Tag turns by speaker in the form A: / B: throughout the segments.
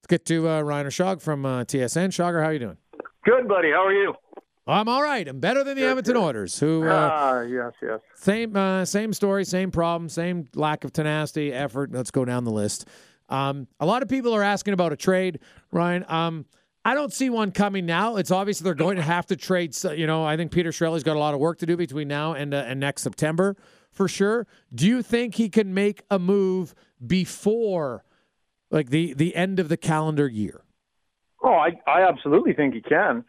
A: Get to Ryan Shog from TSN. Shogger, how are you doing?
B: Good, buddy. How are you?
A: I'm all right. I'm better than the Edmonton Oilers, who
B: yes.
A: same story, same problem, same lack of tenacity, effort. Let's go down the list. A lot of people are asking about a trade, Ryan. I don't see one coming now. It's obvious they're going to have to trade. I think Peter Chiarelli's got a lot of work to do between now and next September, for sure. Do you think he can make a move before, like, the end of the calendar year?
B: Oh, I absolutely think he can.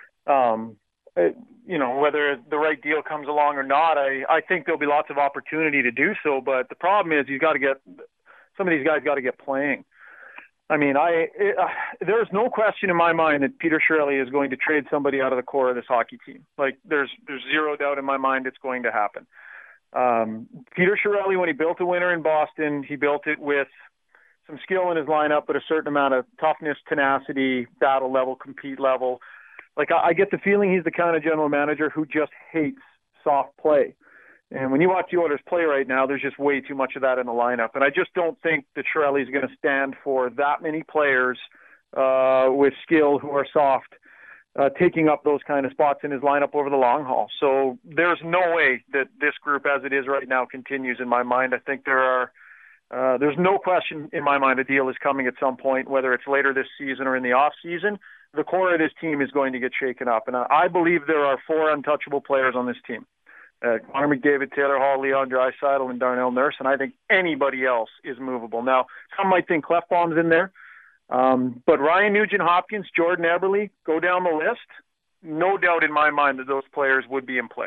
B: Whether the right deal comes along or not, I think there'll be lots of opportunity to do so. But the problem is some of these guys got to get playing. I mean, there's no question in my mind that Peter Chiarelli is going to trade somebody out of the core of this hockey team. Like, there's zero doubt in my mind it's going to happen. Peter Chiarelli, when he built a winner in Boston, he built it with some skill in his lineup, but a certain amount of toughness, tenacity, battle level, compete level. Like, I get the feeling he's the kind of general manager who just hates soft play. And when you watch the Oilers play right now, there's just way too much of that in the lineup. And I just don't think that Chiarelli is going to stand for that many players with skill who are soft, taking up those kind of spots in his lineup over the long haul. So there's no way that this group as it is right now continues in my mind. I think there's no question in my mind a deal is coming at some point, whether it's later this season or in the off season. The core of this team is going to get shaken up. And I believe there are 4 untouchable players on this team. Connor McDavid, Taylor Hall, Leon Draisaitl, and Darnell Nurse, and I think anybody else is movable. Now, some might think Klefbom's in there, but Ryan Nugent-Hopkins, Jordan Eberle, go down the list. No doubt in my mind that those players would be in play.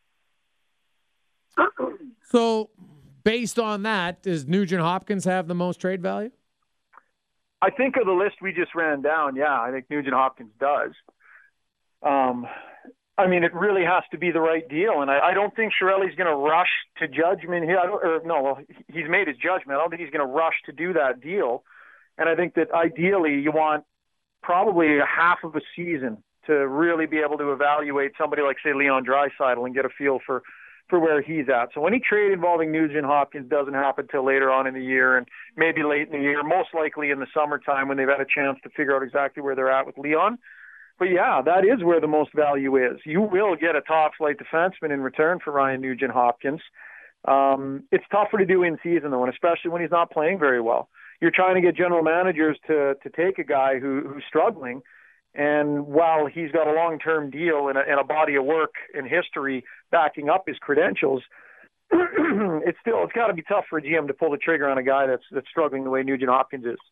A: So, based on that, does Nugent-Hopkins have the most trade value?
B: I think of the list we just ran down, yeah, I think Nugent-Hopkins does. I mean, it really has to be the right deal, and I don't think Chiarelli's going to rush to judgment here. He's made his judgment. I don't think he's going to rush to do that deal, and I think that ideally you want probably a half of a season to really be able to evaluate somebody like, say, Leon Draisaitl and get a feel for where he's at. So any trade involving Nugent-Hopkins doesn't happen till later on in the year and maybe late in the year, most likely in the summertime when they've had a chance to figure out exactly where they're at with Leon. But, yeah, that is where the most value is. You will get a top-flight defenseman in return for Ryan Nugent-Hopkins. It's tougher to do in season, though, and especially when he's not playing very well. You're trying to get general managers to take a guy who's struggling, and while he's got a long-term deal and a body of work and history backing up his credentials, it's got to be tough for a GM to pull the trigger on a guy that's struggling the way Nugent-Hopkins is.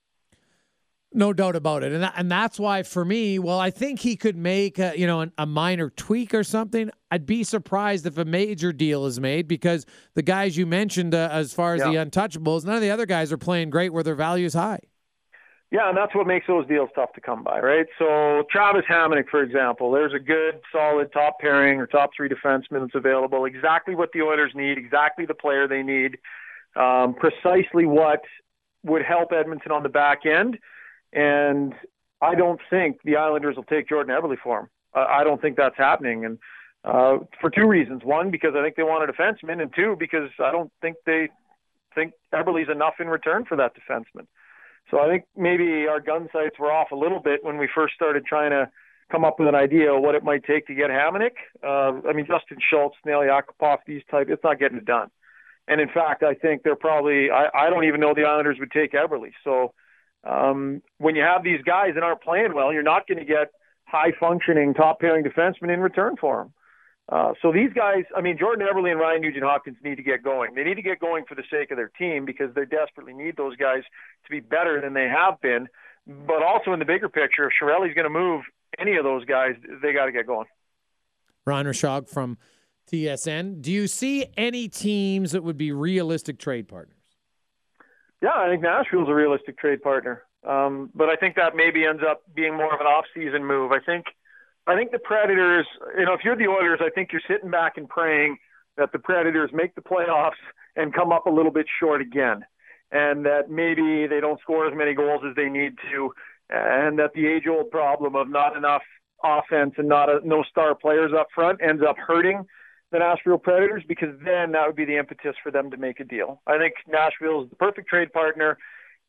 A: No doubt about it. And that's why, for me, I think he could make a minor tweak or something. I'd be surprised if a major deal is made because the guys you mentioned as far as the untouchables, none of the other guys are playing great where their value is high.
B: Yeah, and that's what makes those deals tough to come by, right? So Travis Hamonic, for example, there's a good, solid top pairing or top 3 defenseman that's available. Exactly what the Oilers need, exactly the player they need, precisely what would help Edmonton on the back end. And I don't think the Islanders will take Jordan Eberle for him. I don't think that's happening. And for 2 reasons. 1, because I think they want a defenseman. And 2, because I don't think they think Eberle's enough in return for that defenseman. So I think maybe our gun sights were off a little bit when we first started trying to come up with an idea of what it might take to get Hamonic. Justin Schultz, Nail Yakupov, these type, it's not getting it done. And in fact, I think they're probably, I don't even know the Islanders would take Eberle. So when you have these guys that aren't playing well, you're not going to get high-functioning, top-pairing defensemen in return for them. So these guys, Jordan Eberle and Ryan Nugent-Hopkins need to get going. They need to get going for the sake of their team because they desperately need those guys to be better than they have been. But also in the bigger picture, if Chiarelli's going to move any of those guys, they got to get going.
A: Ryan Rishaug from TSN. Do you see any teams that would be realistic trade partners?
B: Yeah, I think Nashville's a realistic trade partner. But I think that maybe ends up being more of an off-season move. I think the Predators, if you're the Oilers, I think you're sitting back and praying that the Predators make the playoffs and come up a little bit short again, and that maybe they don't score as many goals as they need to, and that the age-old problem of not enough offense and no star players up front ends up hurting the Nashville Predators, because then that would be the impetus for them to make a deal. I think Nashville is the perfect trade partner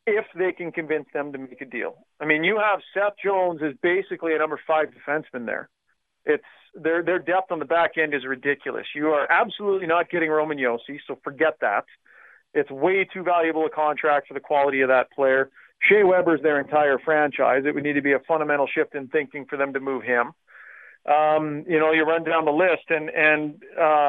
B: if they can convince them to make a deal. I mean, you have Seth Jones is basically a number 5 defenseman there. It's their depth on the back end is ridiculous. You are absolutely not getting Roman Josi, so forget that. It's way too valuable a contract for the quality of that player. Shea Weber's their entire franchise. It would need to be a fundamental shift in thinking for them to move him. You run down the list, and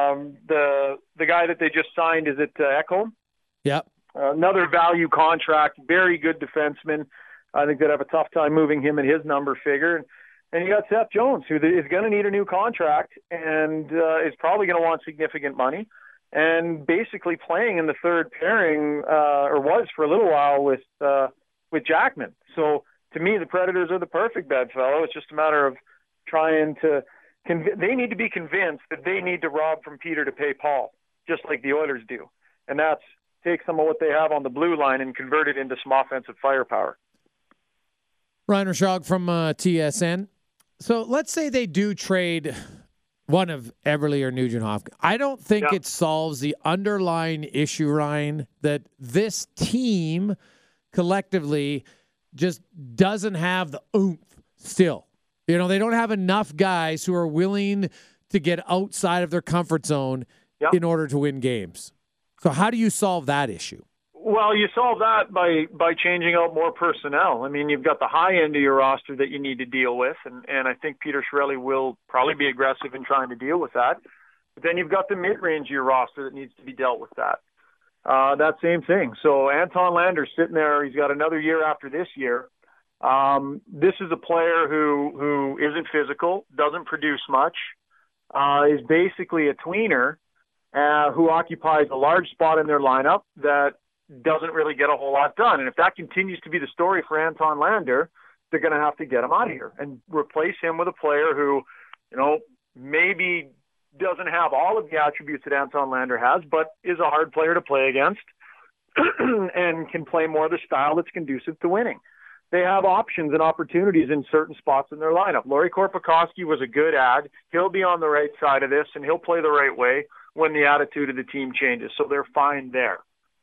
B: the guy that they just signed, is it Ekholm?
A: Yep.
B: Another value contract, very good defenseman. I think they'd have a tough time moving him in his number figure. And you got Seth Jones, who is going to need a new contract and is probably going to want significant money. And basically playing in the third pairing, or was for a little while with Jackman. So to me, the Predators are the perfect bedfellow. It's just a matter of trying to they need to be convinced that they need to rob from Peter to pay Paul, just like the Oilers do. And that's take some of what they have on the blue line and convert it into some offensive firepower.
A: Ryan Rishaug from TSN. So let's say they do trade one of Everly or Nugent Hopkins. I don't think it solves the underlying issue, Ryan, that this team collectively just doesn't have the oomph still. They don't have enough guys who are willing to get outside of their comfort zone in order to win games. So how do you solve that issue?
B: Well, you solve that by changing out more personnel. I mean, you've got the high end of your roster that you need to deal with, and I think Peter Chiarelli will probably be aggressive in trying to deal with that. But then you've got the mid-range of your roster that needs to be dealt with that. That same thing. So Anton Lander's sitting there. He's got another year after this year. This is a player who isn't physical, doesn't produce much, is basically a tweener, who occupies a large spot in their lineup that doesn't really get a whole lot done. And if that continues to be the story for Anton Lander, they're going to have to get him out of here and replace him with a player who, maybe doesn't have all of the attributes that Anton Lander has, but is a hard player to play against and can play more of the style that's conducive to winning. They have options and opportunities in certain spots in their lineup. Laurie Korpikoski was a good ad. He'll be on the right side of this, and he'll play the right way when the attitude of the team changes. So they're fine there.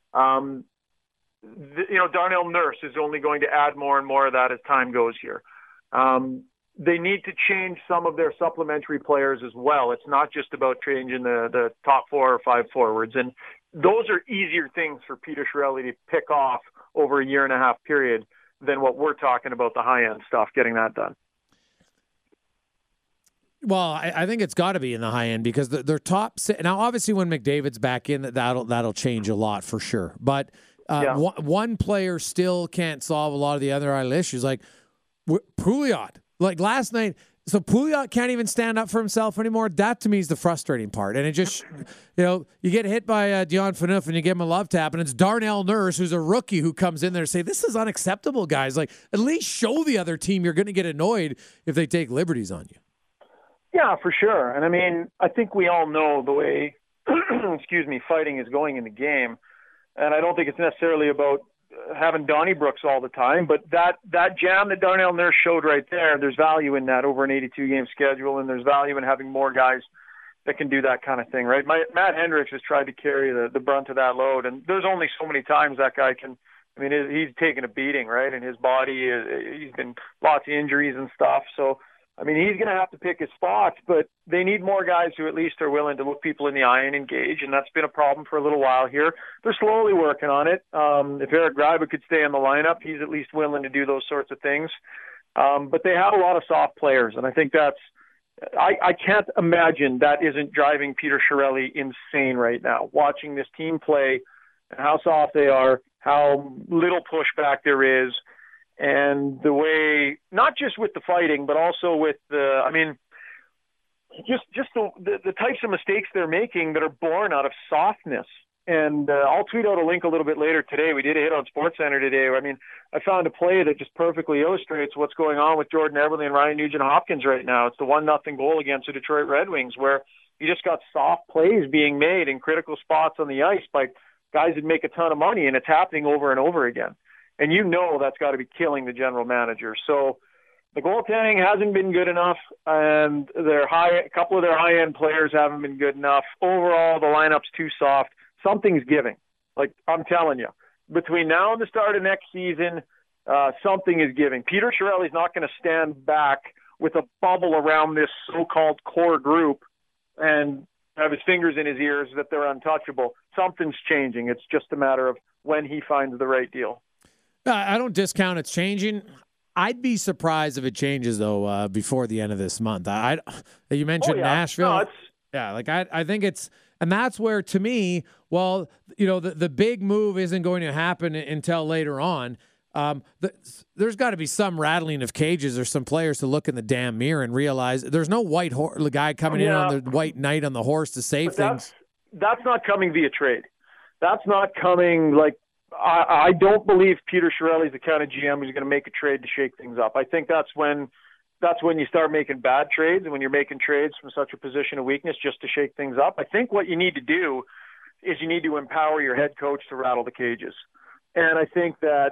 B: Darnell Nurse is only going to add more and more of that as time goes here. They need to change some of their supplementary players as well. It's not just about changing the top 4 or 5 forwards. And those are easier things for Peter Chiarelli to pick off over a year and a half period than what we're talking about, the high-end stuff, getting that done.
A: Well, I think it's got to be in the high end because they're top. Now, obviously, when McDavid's back in, that'll change a lot for sure. But one player still can't solve a lot of the other issues, like Pouliot. Like last night, so Pouliot can't even stand up for himself anymore. That to me is the frustrating part. And it just, you get hit by Dion Phaneuf and you give him a love tap, and it's Darnell Nurse, who's a rookie, who comes in there and say, "This is unacceptable, guys. Like, at least show the other team you're going to get annoyed if they take liberties on you."
B: Yeah, for sure. And I mean, I think we all know the way, fighting is going in the game. And I don't think it's necessarily about having Donniebrooks all the time, but that jam that Darnell Nurse showed right there's value in that over an 82-game schedule, and there's value in having more guys that can do that kind of thing, right? Matt Hendricks has tried to carry the brunt of that load, and there's only so many times that guy can. I mean, he's taken a beating, right? And his body, he's been lots of injuries and stuff, so I mean, he's going to have to pick his spots, but they need more guys who at least are willing to look people in the eye and engage, and that's been a problem for a little while here. They're slowly working on it. If Eric Greiba could stay in the lineup, he's at least willing to do those sorts of things. But they have a lot of soft players, and I think I can't imagine that isn't driving Peter Chiarelli insane right now, watching this team play and how soft they are, how little pushback there is, and the way, not just with the fighting, but also with the types of mistakes they're making that are born out of softness. And I'll tweet out a link a little bit later today. We did a hit on SportsCenter today. I mean, I found a play that just perfectly illustrates what's going on with Jordan Eberle and Ryan Nugent-Hopkins right now. It's the 1-0 goal against the Detroit Red Wings, where you just got soft plays being made in critical spots on the ice by guys that make a ton of money, and it's happening over and over again. And that's got to be killing the general manager. So the goaltending hasn't been good enough, and a couple of their high-end players haven't been good enough. Overall, the lineup's too soft. Something's giving. Like, I'm telling you, between now and the start of next season, something is giving. Peter Chiarelli's not going to stand back with a bubble around this so-called core group and have his fingers in his ears that they're untouchable. Something's changing. It's just a matter of when he finds the right deal.
A: I don't discount it's changing. I'd be surprised if it changes, though, before the end of this month. You mentioned Nashville.
B: No,
A: I think it's – and that's where, to me, well, the big move isn't going to happen until later on. There's got to be some rattling of cages or some players to look in the damn mirror and realize there's no white guy coming in on the white knight on the horse to save things.
B: That's not coming via trade. That's not coming like – I don't believe Peter Chiarelli's the kind of GM who's going to make a trade to shake things up. I think that's when you start making bad trades, and when you're making trades from such a position of weakness just to shake things up. I think what you need to do is you need to empower your head coach to rattle the cages. And I think that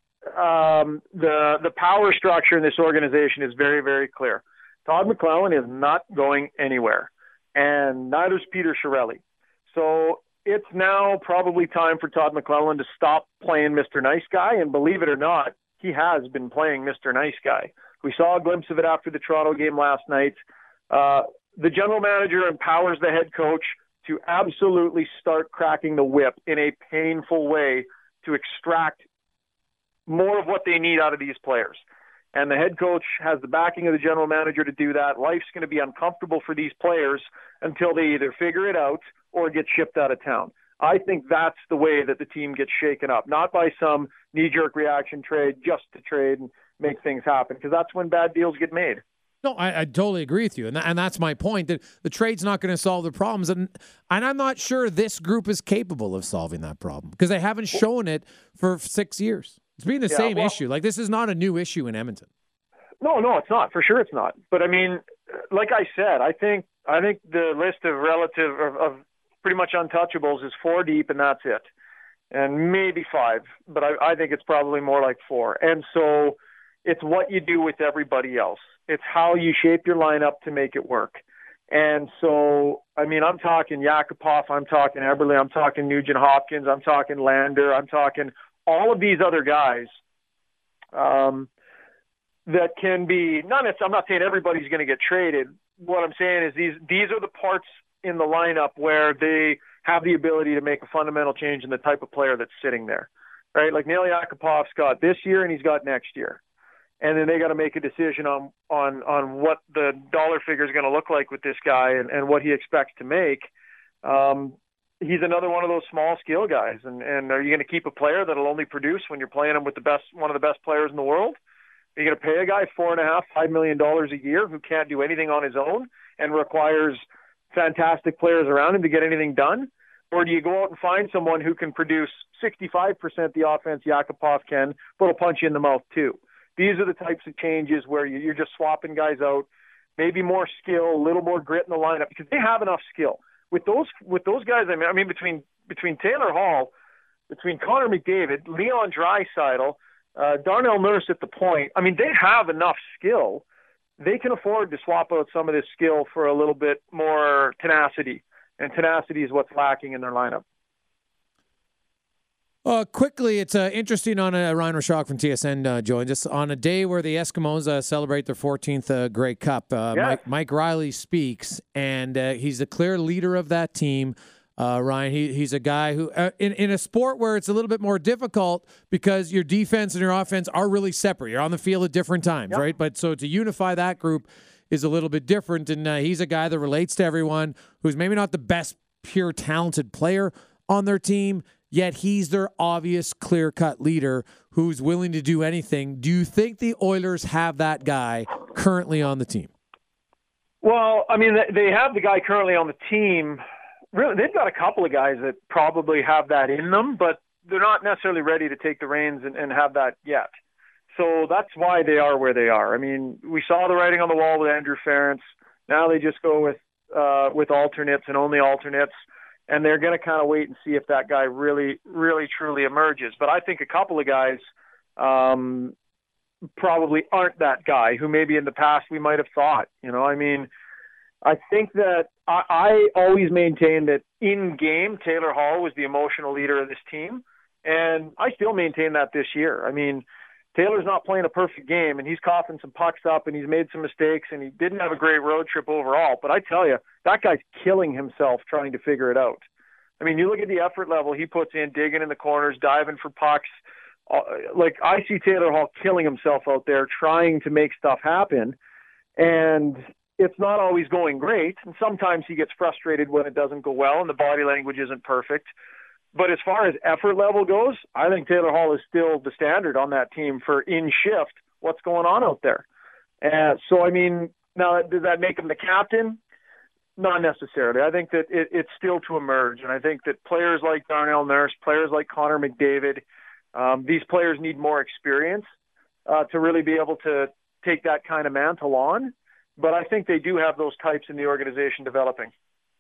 B: the power structure in this organization is very, very clear. Todd McLellan is not going anywhere, and neither is Peter Chiarelli. So it's now probably time for Todd McLellan to stop playing Mr. Nice Guy, and believe it or not, he has been playing Mr. Nice Guy. We saw a glimpse of it after the Toronto game last night. The general manager empowers the head coach to absolutely start cracking the whip in a painful way to extract more of what they need out of these players. And the head coach has the backing of the general manager to do that. Life's going to be uncomfortable for these players until they either figure it out or get shipped out of town. I think that's the way that the team gets shaken up, not by some knee-jerk reaction trade just to trade and make things happen, because that's when bad deals get made.
A: No, I totally agree with you, and that's my point, that the trade's not going to solve the problems, and I'm not sure this group is capable of solving that problem, because they haven't shown it for 6 years. It's been the same issue. Like, this is not a new issue in Edmonton.
B: No, it's not. For sure it's not. But, I mean, like I said, I think the list of pretty much untouchables is 4 deep, and that's it. And maybe 5, but I think it's probably more like 4. And so it's what you do with everybody else. It's how you shape your lineup to make it work. And so, I mean, I'm talking Yakupov, I'm talking Eberle, I'm talking Nugent-Hopkins, I'm talking Lander, I'm talking all of these other guys that can be, I'm not saying everybody's going to get traded. What I'm saying is these are the parts in the lineup where they have the ability to make a fundamental change in the type of player that's sitting there, right? Like Nail Yakupov's got this year and he's got next year. And then they got to make a decision on what the dollar figure is going to look like with this guy and what he expects to make. He's another one of those small skill guys. And are you going to keep a player that'll only produce when you're playing him with one of the best players in the world? Are you going to pay a guy $4.5 million a year who can't do anything on his own and requires fantastic players around him to get anything done? Or do you go out and find someone who can produce 65% the offense Yakupov can, but will punch you in the mouth too? These are the types of changes where you're just swapping guys out, maybe more skill, a little more grit in the lineup, because they have enough skill. With those guys, I mean, between Taylor Hall, between Connor McDavid, Leon Draisaitl, Darnell Nurse at the point, I mean, they have enough skill. They can afford to swap out some of this skill for a little bit more tenacity, and tenacity is what's lacking in their lineup.
A: Quickly, it's interesting on Ryan Rishaug from TSN joins us on a day where the Eskimos celebrate their 14th Grey Cup.
B: Yes.
A: Mike Riley speaks, and he's the clear leader of that team. Ryan, he's a guy who, in a sport where it's a little bit more difficult because your defense and your offense are really separate. You're on the field at different times, right? But so to unify that group is a little bit different, and he's a guy that relates to everyone, who's maybe not the best pure talented player on their team, yet he's their obvious clear-cut leader who's willing to do anything. Do you think the Oilers have that guy currently on the team?
B: Well, I mean, they have the guy currently on the team. Really, they've got a couple of guys that probably have that in them, but they're not necessarily ready to take the reins and have that yet. So that's why they are where they are. I mean, we saw the writing on the wall with Andrew Ference. Now they just go with alternates and only alternates. And they're going to kind of wait and see if that guy really, really, truly emerges. But I think a couple of guys probably aren't that guy who maybe in the past we might have thought. I mean, I think that I always maintained that in game, Taylor Hall was the emotional leader of this team. And I still maintain that this year. I mean, Taylor's not playing a perfect game, and he's coughing some pucks up, and he's made some mistakes, and he didn't have a great road trip overall. But I tell you, that guy's killing himself trying to figure it out. I mean, you look at the effort level he puts in, digging in the corners, diving for pucks. Like, I see Taylor Hall killing himself out there trying to make stuff happen, and it's not always going great. And sometimes he gets frustrated when it doesn't go well and the body language isn't perfect. But as far as effort level goes, I think Taylor Hall is still the standard on that team for in shift what's going on out there. So, I mean, now does that make him the captain? Not necessarily. I think that it's still to emerge. And I think that players like Darnell Nurse, players like Connor McDavid, these players need more experience to really be able to take that kind of mantle on. But I think they do have those types in the organization developing.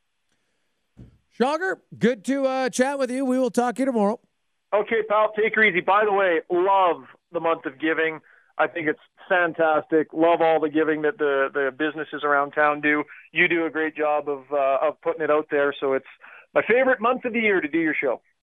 A: Jagr, good to chat with you. We will talk to you tomorrow.
B: Okay, pal, take her easy. By the way, love the month of giving. I think it's fantastic. Love all the giving that the businesses around town do. You do a great job of putting it out there. So it's my favorite month of the year to do your show.